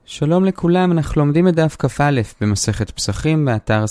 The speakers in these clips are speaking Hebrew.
שלום לכולם, אנחנו לומדים את דף כ"א במסכת פסחים באתר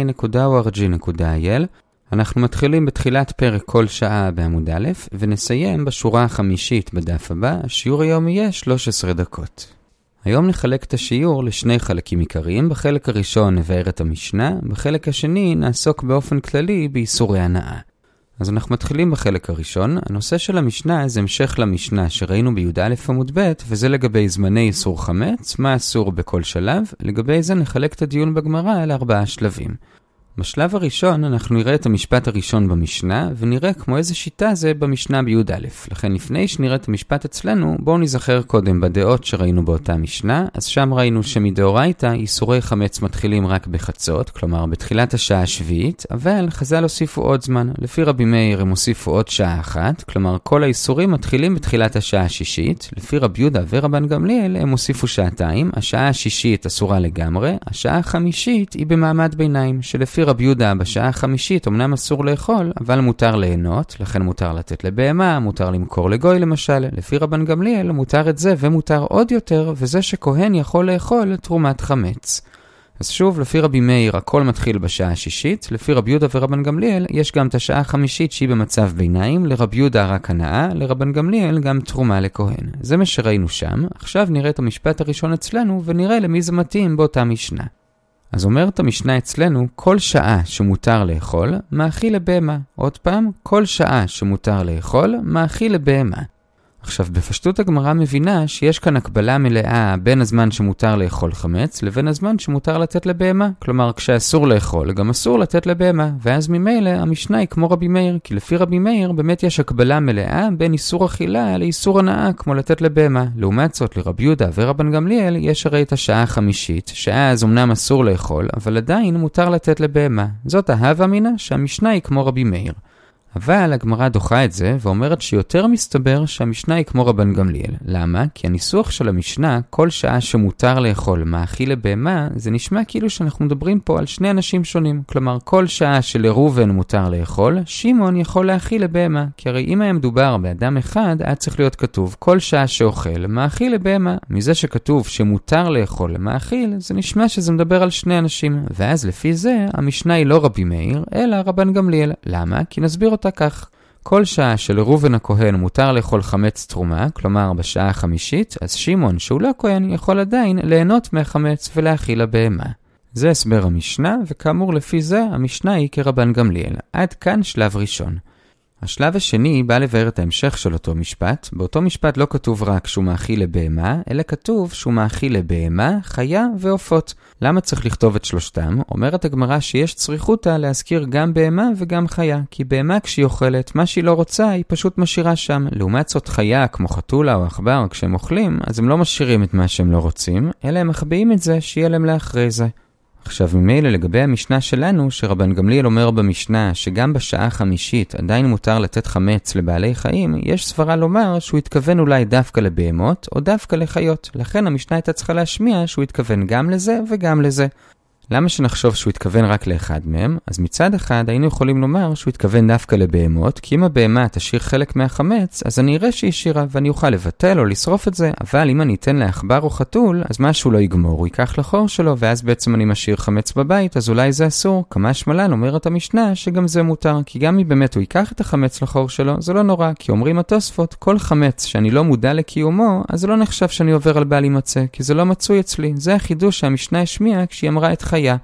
sinai.org.il. אנחנו מתחילים בתחילת פרק כל שעה בעמוד א' ונסיים בשורה החמישית בדף הבא. השיעור היום יהיה 13 דקות. היום נחלק את השיעור לשני חלקים עיקריים. בחלק הראשון נבאר את המשנה, בחלק השני נעסוק באופן כללי באיסורי הנאה. אז אנחנו מתחילים בחלק הראשון. הנושא של המשנה זה המשך למשנה שראינו בי"א עמוד ב', וזה לגבי זמני איסור חמץ, מה אסור בכל שלב. לגבי זה נחלק את הדיון בגמרא ל4 שלבים. בשלב הראשון אנחנו נראה את המשפט הראשון במשנה, ונראה כמו איזה שיטה זה במשנה בי"א. לכן לפני שנראה את המשפט אצלנו, בואו נזכר קודם בדעות שראינו באותה משנה. אז שם ראינו שמדאורייתא איסורי חמץ מתחילים רק בחצות, כלומר בתחילת השעה השביעית, אבל חז"ל הוסיפו עוד זמן. לפי רבי מאיר הם הוסיפו עוד שעה אחת, כלומר כל האיסורים מתחילים בתחילת השעה השישית. לפי רבי יהודה ורבן גמליאל הם הוסיפו שעתיים, השעה השישית אסורה לגמרי, השעה החמישית היא במעמד ביניים, שלפי רבי יהודה בשעה החמישית אמנם אסור לאכול, אבל מותר ליהנות, לכן מותר לתת לבהמה, מותר למכור לגוי למשל. לפי רבן גמליאל מותר את זה ומותר עוד יותר, וזה שכהן יכול לאכול תרומת חמץ. אז שוב, לפי רבי מאיר הכל מתחיל בשעה השישית, לפי רבי יהודה ורבן גמליאל יש גם את השעה החמישית שהיא במצב ביניים, לרבי יהודה רק הנאה, לרבן גמליאל גם תרומה לכהן. זה מה שראינו שם. עכשיו נראה את המשפט הראשון אצלנו ונראה למי זה מתאים באותה משנה. אז אומרת המשנה אצלנו, כל שעה שמותר לאכול, מאכיל לבהמה. עוד פעם, כל שעה שמותר לאכול, מאכיל לבהמה. עכשיו, בפשטות הגמרא מבינה שיש כאן הקבלה מלאה בין הזמן שמותר לאכול חמץ לבין הזמן שמותר לתת לבהמה. כלומר, כשאסור לאכול, גם אסור לתת לבהמה. ואז ממילא המשנה היא כמו רבי מאיר, כי לפי רבי מאיר באמת יש הקבלה מלאה בין איסור אכילה לאיסור הנאה, כמו לתת לבהמה. לעומת זאת, לרבי יהודה ורבן גמליאל יש הרי את השעה החמישית, שאז אמנם אסור לאכול, אבל עדיין מותר לתת לבהמה. זאת ההווה אמינא שהמשנה היא כמו רבי מאיר. אבל הגמרא דוחה את זה ואומרת שיותר מסתבר שהמשנה היא כמו רבן גמליאל. למה? כי הניסוח של המשנה, כל שעה שמותר לאכול מאכיל לבהמה, זה נשמע כאילו שאנחנו מדברים פה על שני אנשים שונים. כלומר, כל שעה שלראובן מותר לאכול, שמעון יכול להאכיל לבהמה. כי הרי אם היה מדובר באדם אחד, היה צריך להיות כתוב כל שעה שאוכל מאכיל לבהמה. מזה שכתוב שמותר לאכול מאכיל, זה נשמע שזה מדבר על שני אנשים. ואז לפי זה, המשנה היא לא רבי מאיר, אלא רבן גמליאל. למה? כי נסביר אותה כך. כל שעה שלראובן הכהן מותר לאכול חמץ תרומה, כלומר בשעה החמישית, אז שמעון שהוא לא כהן יכול עדיין ליהנות מהחמץ ולהאכיל לבהמה. זה הסבר המשנה, וכאמור לפי זה המשנה היא כרבן גמליאל. עד כאן שלב ראשון. השלב השני בא לבאר את ההמשך של אותו משפט. באותו משפט לא כתוב רק שהוא מאכיל לבהמה, אלא כתוב שהוא מאכיל לבהמה, חיה ועופות. למה צריך לכתוב את שלושתם? אומרת הגמרא שיש צריכותא להזכיר גם בהמה וגם חיה, כי בהמה כשהיא אוכלת, מה שהיא לא רוצה היא פשוט משאירה שם. לעומת זאת חיה כמו חתולה או עכבר, כשהם אוכלים, אז הם לא משאירים את מה שהם לא רוצים, אלא הם מחביאים את זה שיהיה להם לאחרי זה. עכשיו ממילא לגבי המשנה שלנו, שרבן גמליאל אומר במשנה שגם בשעה החמישית עדיין מותר לתת חמץ לבעלי חיים, יש סברה לומר שהוא התכוון אולי דווקא לבהמות או דווקא לחיות. לכן המשנה הייתה צריכה להשמיע שהוא התכוון גם לזה וגם לזה. למה שנחשוב שהוא התכוון רק לאחד מהם? אז מצד אחד היינו יכולים לומר שהוא התכוון דווקא לבהמות, כי אם הבהמה תשאיר חלק מהחמץ, אז אני אראה שהיא שירה ואני אוכל לבטל או לשרוף את זה. אבל אם אני אתן לעכבר או חתול, אז משהו לא יגמור, הוא ייקח לחור שלו, ואז בעצם אני משאיר חמץ בבית, אז אולי זה אסור. כמה שמלן אומרת המשנה שגם זה מותר, כי גם אם באמת הוא ייקח את החמץ לחור שלו, זה לא נורא, כי אומרים התוספות, כל חמץ שאני לא מודע לקיומו, אז זה לא נחשב שאני עובר על בל יימצא, כי זה לא מצוי אצלי. זה החידוש שהמשנה השמיעה כשהיא אמרה את חיה.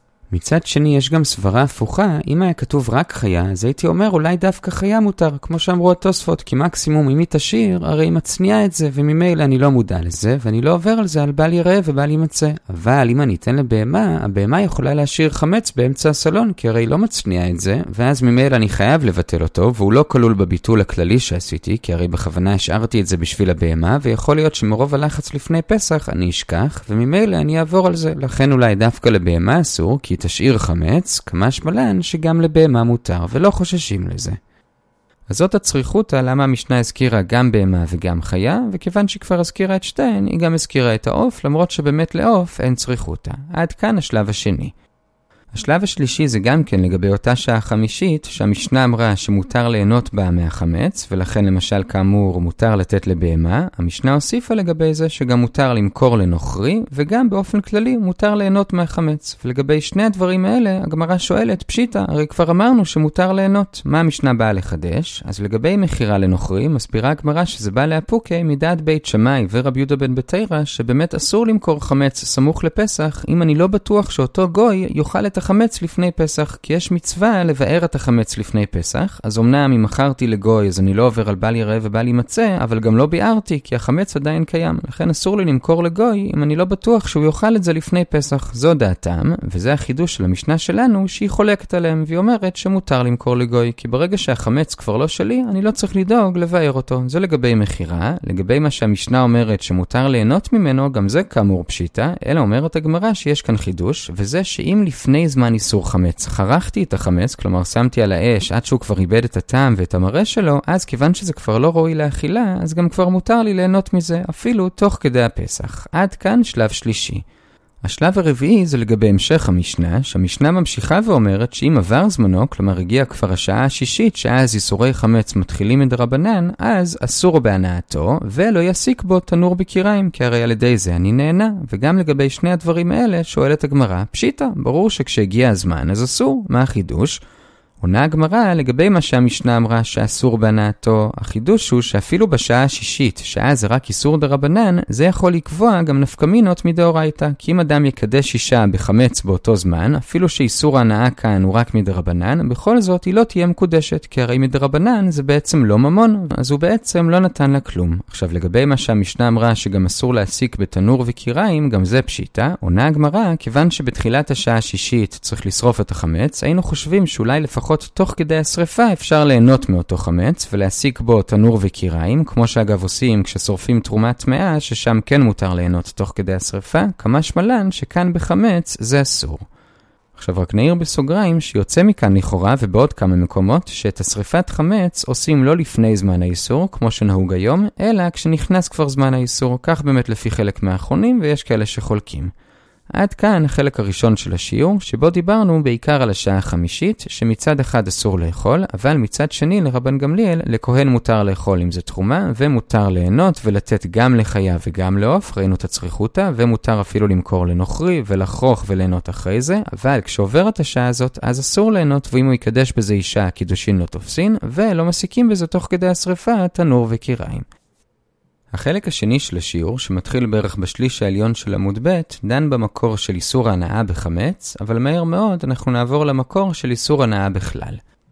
מצד שני יש גם סברה הפוכה. אם היה כתוב רק חיה, אז הייתי אומר אולי דווקא חיה מותר, כמו שאמרו התוספות, כי מקסימום אם היא תשאיר, הרי היא מצניעה את זה, וממילא אני לא מודע לזה, ואני לא עובר על זה על בל יראה ובל יימצא. אבל אם אני אתן לבהמה, הבהמה יכולה להשאיר חמץ באמצע הסלון, כי הרי היא לא מצניעה את זה, ואז ממילא אני חייב לבטל אותו, והוא לא כלול בביטול הכללי שעשיתי, כי הרי בכוונה השארתי את זה בשביל הבהמה, ויכול להיות שמרוב הלחץ לפני פסח אני אשכח, וממילא אני אעבור על זה. לכן אולי דווקא לבהמה אסור, כי תשאיר חמץ, כמה שמלן שגם לבהמה מותר, ולא חוששים לזה. אז זאת הצריכותא למה המשנה הזכירה גם בהמה וגם חיה, וכיוון שכבר הזכירה את שתיהן, היא גם הזכירה את העוף, למרות שבאמת לעוף אין צריכותא. עד כאן השלב השני. השלב השלישי זה גם כן לגבי אותה שעה חמישית, שהמשנה אמרה שמותר ליהנות בה מהחמץ, ולכן למשל כאמור מותר לתת לבהמה. המשנה הוסיפה לגבי זה שגם מותר למכור לנוכרי, וגם באופן כללי מותר ליהנות מהחמץ. ולגבי שני הדברים האלה, הגמרא שואלת, פשיטה, הרי כבר אמרנו שמותר ליהנות. מה המשנה באה לחדש? אז לגבי מחירה לנוכרי, מסבירה הגמרא שזה בא להפוקי מדעת בית שמאי ורבי יהודה בן בתירא, שבאמת אסור למכור חמץ סמוך לפסח, אם אני לא בטוח שאותו גוי יאכל את החמץ לפני פסח, כי יש מצווה לבאר את החמץ לפני פסח. אז אמנם אם מכרתי לגוי, אז אני לא עובר על בל יראה ובל ימצא, אבל גם לא ביארתי, כי החמץ עדיין קיים. לכן אסור לי למכור לגוי, אם אני לא בטוח שהוא יאכל את זה לפני פסח. זו דעתם, וזה החידוש של המשנה שלנו, שהיא חולקת עליהם, והיא אומרת שמותר למכור לגוי, כי ברגע שהחמץ כבר לא שלי, אני לא צריך לדאוג לבאר אותו. זה לגבי מחירה. לגבי מה שהמשנה אומרת שמותר ליהנות ממנו, גם זה כאמור פשיטה, אלא אומרת הגמרא שיש כאן חידוש, וזה שאם לפני זמן איסור חמץ חרכתי את החמץ, כלומר שמתי על האש עד שהוא כבר איבד את הטעם ואת המראה שלו, אז כיוון שזה כבר לא ראוי לאכילה, אז גם כבר מותר לי ליהנות מזה, אפילו תוך כדי הפסח. עד כאן שלב שלישי. השלב הרביעי זה לגבי המשך המשנה, שהמשנה ממשיכה ואומרת שאם עבר זמנו, כלומר הגיע כבר השעה השישית, שאז איסורי חמץ מתחילים מדרבנן, אז אסור בהנאתו, ולא יסיק בו תנור בקיריים, כי הרי על ידי זה אני נהנה. וגם לגבי שני הדברים האלה שואלת הגמרא, פשיטה, ברור שכשהגיע הזמן אז אסור. מה החידוש? עונה הגמרא לגבי מה שהמשנה אמרה שאסור בהנאתו. החידוש הוא שאפילו בשעה השישית, שעה זה רק איסור דרבנן, זה יכול לקבוע גם נפקמינות מדאורייתא. כי אם אדם יקדש אישה בחמץ באותו זמן, אפילו שאיסור ההנאה כאן הוא רק מדרבנן, בכל זאת היא לא תהיה מקודשת, כי הרי מדרבנן זה בעצם לא ממון, אז הוא בעצם לא נתן לה כלום. עכשיו לגבי מה שהמשנה אמרה שגם אסור להסיק בתנור וקיריים, גם זה פשיטה. עונה הגמרא, כיוון שבתחילת השעה השישית צריך לשרוף את החמץ, היינו חושבים שאולי לפחות תוך כדי השריפה אפשר ליהנות מאותו חמץ ולהסיק בו תנור וקיריים, כמו שאגב עושים כששורפים תרומת טמאה, ששם כן מותר ליהנות תוך כדי השריפה, כמה שמלן שכאן בחמץ זה אסור. עכשיו רק נעיר בסוגריים שיוצא מכאן לכאורה ובעוד כמה מקומות שאת השריפת חמץ עושים לא לפני זמן האיסור, כמו שנהוג היום, אלא כשנכנס כבר זמן האיסור, כך באמת לפי חלק מהאחרונים ויש כאלה שחולקים. עד כאן החלק הראשון של השיעור, שבו דיברנו בעיקר על השעה החמישית, שמצד אחד אסור לאכול, אבל מצד שני לרבן גמליאל, לכהן מותר לאכול אם זה תרומה, ומותר ליהנות ולתת גם לחיה וגם לעוף, ראינו את הצריכותה, ומותר אפילו למכור לנוכרי ולחרוך וליהנות אחרי זה, אבל כשעוברת השעה הזאת, אז אסור ליהנות, ואם הוא יקדש בזה אישה, קידושין לא תופסין, ולא מסיקים בזה תוך כדי השריפה, תנור וקיריים. החלק השני של השיעור, שמתחיל בערך בשליש העליון של עמוד ב', דן במקור של איסור ההנאה בחמץ, אבל מהר מאוד אנחנו נעבור למקור של איסור ההנאה בכלל.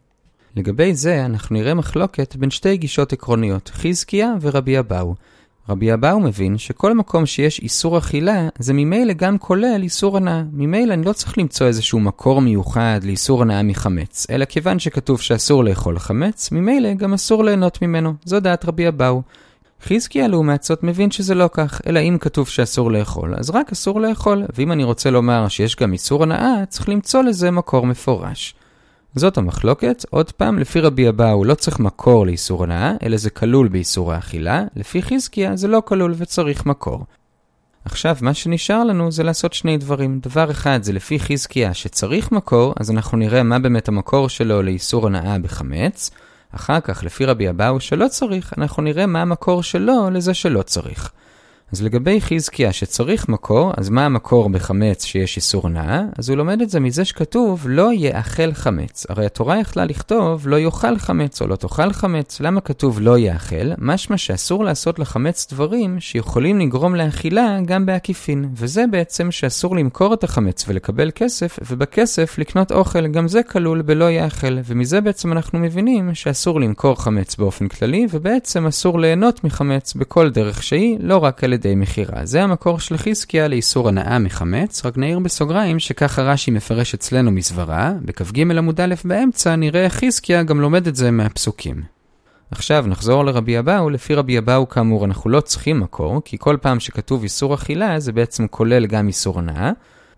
לגבי זה אנחנו נראה מחלוקת בין שתי גישות עקרוניות, חזקיה ורבי אבאו. רבי אבאו מבין שכל מקום שיש איסור אכילה, זה ממילא גם כולל איסור הנאה. ממילא אני לא צריך למצוא איזשהו מקור מיוחד לאיסור הנאה מחמץ, אלא כיוון שכתוב שאסור לאכול חמץ, ממילא גם אסור ליהנות ממנו. זו דעת רבי אבאו. חזקיה לעומת זאת מבין שזה לא כך, אלא אם כתוב שאסור לאכול, אז רק אסור לאכול, ואם אני רוצה לומר שיש גם איסור הנאה, צריך למצוא לזה מקור מפורש. זאת המחלוקת, עוד פעם, לפי רבי אבאו לא צריך מקור לאיסור הנאה, אלא זה כלול באיסור האכילה, לפי חזקיה זה לא כלול וצריך מקור. עכשיו, מה שנשאר לנו זה לעשות שני דברים. דבר אחד זה לפי חזקיה שצריך מקור, אז אנחנו נראה מה באמת המקור שלו לאיסור הנאה בחמץ, אחר כך, לפי רבי אבאו שלא צריך, אנחנו נראה מה המקור שלו לזה שלא צריך. אז לגבי חזקיה שצריך מקור, אז מה המקור בחמץ שיש איסור הנאה? אז הוא לומד את זה מזה שכתוב לא יאכל חמץ. הרי התורה יכלה לכתוב לא יאכל חמץ או לא תאכל חמץ. למה כתוב לא יאכל? משמע שאסור לעשות לחמץ דברים שיכולים לגרום לאכילה גם בעקיפין. וזה בעצם שאסור למכור את החמץ ולקבל כסף, ובכסף לקנות אוכל. גם זה כלול בלא יאכל. ומזה בעצם אנחנו מבינים שאסור למכור חמץ באופן כללי, ובעצם אסור ליהנות מחמץ בכל דרך שהיא, לא רק על ידי מחירה. זה המקור של חזקיה לאיסור הנאה מחמץ, רק נעיר בסוגריים שככה רש"י מפרש אצלנו מסברה, בכ"ג עמוד א' באמצע נראה חזקיה גם לומד את זה מהפסוקים. עכשיו נחזור לרבי אבאו. לפי רבי אבאו כאמור אנחנו לא צריכים מקור, כי כל פעם שכתוב איסור אכילה זה בעצם כולל גם איסור הנאה.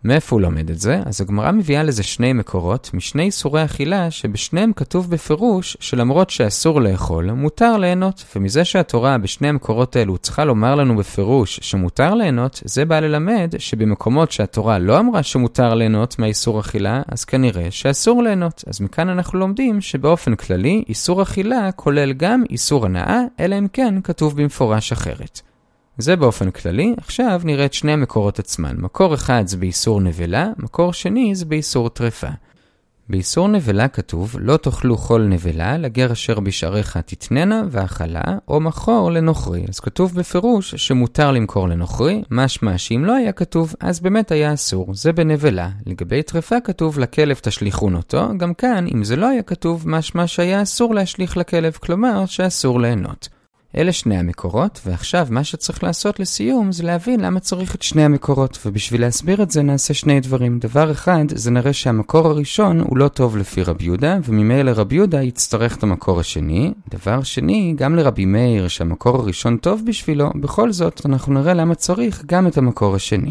מאיפה הוא לומד את זה? אז הגמרא מביאה לזה שני מקורות, משני איסורי אכילה, שבשניהם כתוב בפירוש שלמרות שאסור לאכול, מותר ליהנות. ומזה שהתורה בשני המקורות האלו צריכה לומר לנו בפירוש שמותר ליהנות, זה בא ללמד שבמקומות שהתורה לא אמרה שמותר ליהנות מהאיסור אכילה, אז כנראה שאסור ליהנות. אז מכאן אנחנו לומדים שבאופן כללי, איסור אכילה כולל גם איסור הנאה, אלא אם כן כתוב במפורש אחרת. זה באופן כללי. עכשיו נראה את שני המקורות עצמן. מקור אחד זה באיסור נבלה, מקור שני זה באיסור טרפה. באיסור נבלה כתוב, לא תאכלו כל נבלה, לגר אשר בשעריך תתננה ואכלה, או מכור לנוכרי. אז כתוב בפירוש שמותר למכור לנוכרי, משמע שאם לא היה כתוב, אז באמת היה אסור. זה בנבלה. לגבי טרפה כתוב, לכלב תשליכון אותו. גם כאן, אם זה לא היה כתוב, משמע שהיה אסור להשליך לכלב, כלומר שאסור ליהנות. אלה שני המקורות, ועכשיו מה שצריך לעשות לסיום זה להבין למה צריך את שני המקורות, ובשביל להסביר את זה נעשה שני דברים. דבר אחד, זה נראה שהמקור הראשון הוא לא טוב לפי רבי יהודה, וממילא רבי יהודה יצטרך את המקור השני. דבר שני, גם לרבי מאיר שהמקור הראשון טוב בשבילו, בכל זאת אנחנו נראה למה צריך גם את המקור השני.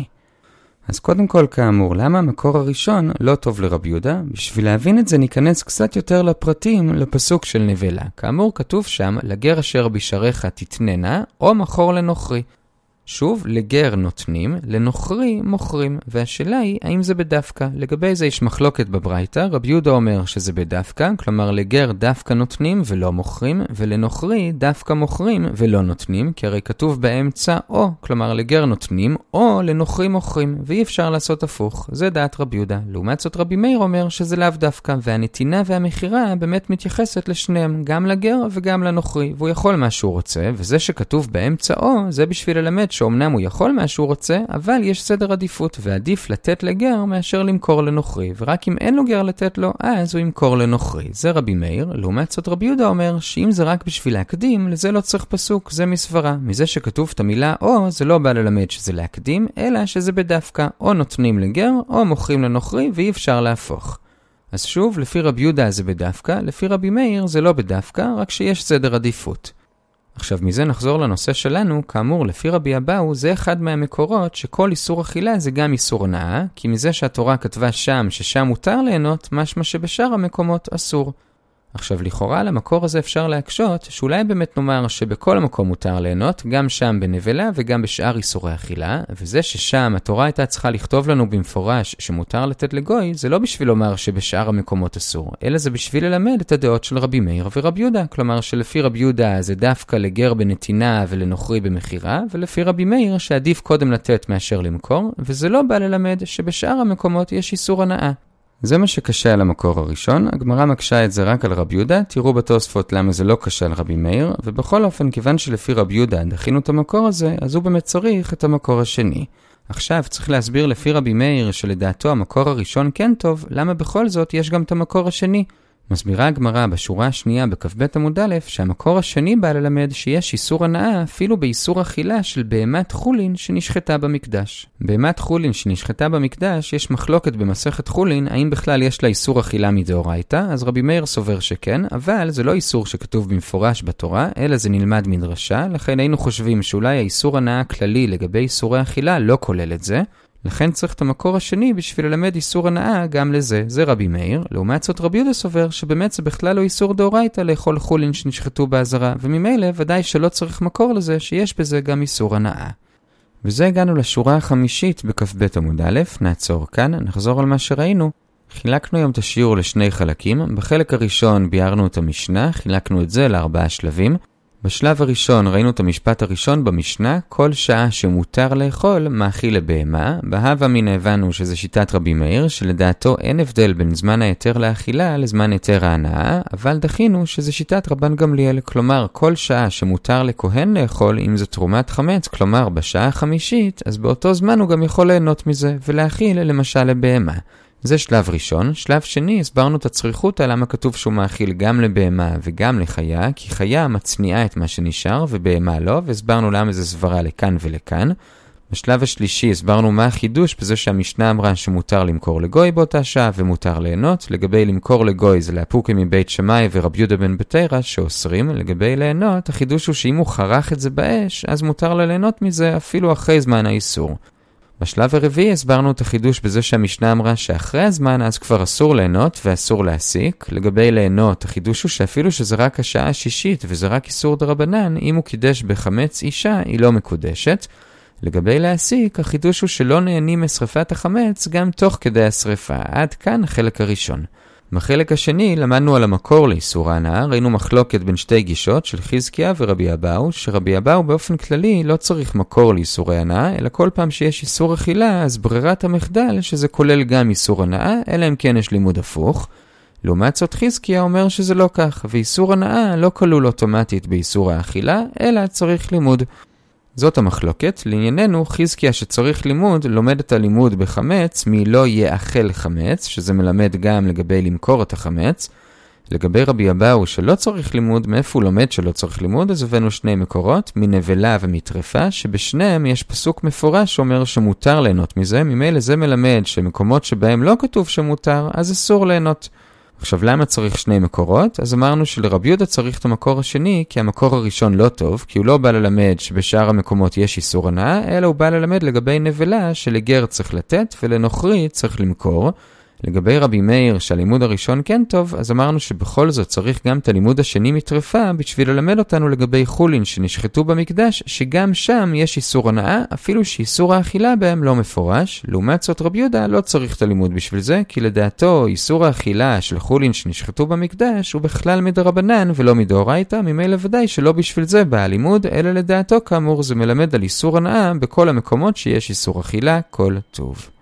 אז קודם כל, כאמור, למה המקור הראשון לא טוב לרבי יהודה? בשביל להבין את זה ניכנס קצת יותר לפרטים לפסוק של נבלה. כאמור, כתוב שם, לגר אשר בשעריך תתננה, או מכור לנוכרי. שוב, לגר נותנים, לנוכרי מוכרים, והשאלה היא, האם זה בדווקא? לגבי זה יש מחלוקת בברייתא, רבי יהודה אומר שזה בדווקא, כלומר לגר דווקא נותנים ולא מוכרים, ולנוכרי דווקא מוכרים ולא נותנים, כי הרי כתוב באמצע או, כלומר לגר נותנים, או לנוכרי מוכרים, ואי אפשר לעשות הפוך. זה דעת רבי יהודה. לעומת זאת רבי מאיר אומר שזה לאו דווקא, והנתינה והמחירה באמת מתייחסת לשניהם, גם לגר וגם לנוכרי, והוא יכול מה שהוא רוצה, וזה שכתוב באמצע או, זה בשביל ללמד שאומנם הוא יכול מה שהוא רוצה, אבל יש סדר עדיפות, ועדיף לתת לגר מאשר למכור לנוכרי, ורק אם אין לו גר לתת לו, אז הוא ימכור לנוכרי. זה רבי מאיר. לעומת זאת רבי יהודה אומר שאם זה רק בשביל להקדים, לזה לא צריך פסוק, זה מסברה. מזה שכתוב את המילה או, זה לא בא ללמד שזה להקדים, אלא שזה בדווקא, או נותנים לגר, או מוכרים לנוכרי, ואי אפשר להפוך. אז שוב, לפי רבי יהודה זה בדווקא, לפי רבי מאיר זה לא בדווקא, רק שיש סדר עדיפות. עכשיו מזה נחזור לנושא שלנו. כאמור, לפי רבי אבאו זה אחד מהמקורות שכל איסור אכילה זה גם איסור הנאה, כי מזה שהתורה כתבה שם ששם מותר ליהנות, משמע שבשאר המקומות אסור. עכשיו לכאורה למקור הזה אפשר להקשות שאולי באמת נאמר שבכל המקום מותר ליהנות, גם שם בנבלה וגם בשאר איסורי אכילה, וזה ששם התורה הייתה צריכה לכתוב לנו במפורש שמותר לתת לגוי, זה לא בשביל לומר שבשאר המקומות אסור, אלא זה בשביל ללמד את הדעות של רבי מאיר ורבי יהודה, כלומר שלפי רבי יהודה זה דווקא לגר בנתינה ולנוכרי במחירה, ולפי רבי מאיר שעדיף קודם לתת מאשר למכור, וזה לא בא ללמד שבשאר המקומות יש איסור הנאה. זה מה שקשה על המקור הראשון. הגמרא מקשה את זה רק על רבי יהודה. תראו בתוספות למה זה לא קשה על רבי מאיר, ובכל אופן כיוון שלפי רבי יהודה דחינו את המקור הזה, אז הוא באמת צריך את המקור השני. עכשיו צריך להסביר לפי רבי מאיר שלדעתו המקור הראשון כן טוב, למה בכל זאת יש גם את המקור השני. מסבירה הגמרא בשורה השנייה בכ"ב עמוד א' שהמקור השני בא ללמד שיש איסור הנאה אפילו באיסור אכילה של בהמת חולין שנשחטה במקדש. בהמת חולין שנשחטה במקדש יש מחלוקת במסכת חולין האם בכלל יש לה איסור אכילה מדאורייתא, אז רבי מאיר סובר שכן, אבל זה לא איסור שכתוב במפורש בתורה, אלא זה נלמד מדרשה, לכן היינו חושבים שאולי האיסור הנאה הכללי לגבי איסורי אכילה לא כולל את זה. לכן צריך את המקור השני בשביל ללמד איסור הנאה גם לזה. זה רבי מאיר. לעומת זאת רבי יהודה סובר שבאמת זה בכלל לא איסור דאורייתא לאכול חולין שנשחטו בעזרה, וממילא ודאי שלא צריך מקור לזה שיש בזה גם איסור הנאה. וזה הגענו לשורה החמישית בכ"ב עמוד א'. נעצור כאן, נחזור על מה שראינו. חילקנו היום את השיעור לשני חלקים. בחלק הראשון ביארנו את המשנה, חילקנו את זה ל4 שלבים. בשלב הראשון ראינו את המשפט הראשון במשנה, כל שעה שמותר לאכול מאכיל לבהמה. בהווה מן הבנו שזה שיטת רבי מאיר, שלדעתו אין הבדל בין זמן היתר לאכילה לזמן היתר ההנאה, אבל דחינו שזה שיטת רבן גמליאל, כלומר כל שעה שמותר לכהן לאכול, אם זו תרומת חמץ, כלומר בשעה החמישית, אז באותו זמן הוא גם יכול ליהנות מזה ולהאכיל למשל לבהמה. זה שלב ראשון. שלב שני, הסברנו את הצריכות על למה כתוב שהוא מאכיל גם לבהמה וגם לחיה, כי חיה מצניעה את מה שנשאר ובהמה לא, והסברנו למה זה סברה לכאן ולכאן. בשלב השלישי הסברנו מה החידוש בזה שהמשנה אמרה שמותר למכור לגוי באותה שעה ומותר ליהנות. לגבי למכור לגוי זה להפוקי מבית שמאי ורבי יהודה בן בתרא שאוסרים. לגבי ליהנות, החידוש הוא שאם הוא חרך את זה באש, אז מותר ליהנות מזה אפילו אחרי זמן האיסור. בשלב הרביעי הסברנו את החידוש בזה שהמשנה אמרה שאחרי הזמן אז כבר אסור ליהנות ואסור להסיק. לגבי ליהנות, החידוש הוא שאפילו שזה רק השעה השישית וזה רק איסור דרבנן, אם הוא קידש בחמץ אישה היא לא מקודשת. לגבי להסיק, החידוש הוא שלא נהנים משרפת החמץ גם תוך כדי השריפה. עד כאן החלק הראשון. בחלק השני למדנו על המקור לאיסור ההנאה, ראינו מחלוקת בין שתי גישות של חזקיה ורבי אבאו, שרבי אבאו באופן כללי לא צריך מקור לאיסורי הנאה, אלא כל פעם שיש איסור אכילה, אז ברירת המחדל שזה כולל גם איסור הנאה, אלא אם כן יש לימוד הפוך. לעומת זאת חזקיה אומר שזה לא כך, ואיסור הנאה לא כלול אוטומטית באיסור האכילה, אלא צריך לימוד. זאת המחלוקת. לענייננו, חזקיה שצריך לימוד, לומד את הלימוד בחמץ מלא יאכל חמץ, שזה מלמד גם לגבי למכור את החמץ. לגבי רבי אבאו שלא צריך לימוד, מאיפה הוא לומד שלא צריך לימוד, אז הבאנו שני מקורות, מנבלה ומטרפה, שבשניהם יש פסוק מפורש שאומר שמותר ליהנות מזה, ממילא זה מלמד שמקומות שבהם לא כתוב שמותר, אז אסור ליהנות. עכשיו, למה צריך שני מקורות? אז אמרנו שלרבי יהודה צריך את המקור השני, כי המקור הראשון לא טוב, כי הוא לא בא ללמד שבשאר המקומות יש איסור הנאה, אלא הוא בא ללמד לגבי נבלה שלגר צריך לתת ולנוכרי צריך למכור. לגבי רבי מאיר שהלימוד הראשון כן טוב, אז אמרנו שבכל זאת צריך גם את הלימוד השני מטרפה בשביל ללמד אותנו לגבי חולין שנשחטו במקדש, שגם שם יש איסור הנאה, אפילו שאיסור האכילה בהם לא מפורש. לעומת זאת רבי יהודה לא צריך את הלימוד בשביל זה, כי לדעתו איסור האכילה של חולין שנשחטו במקדש הוא בכלל מדרבנן ולא מדאורייתא, ממילא ודאי שלא בשביל זה בא הלימוד, אלא לדעתו כאמור זה מלמד על איסור הנאה בכל המקומות שיש איסור אכילה כל טוב.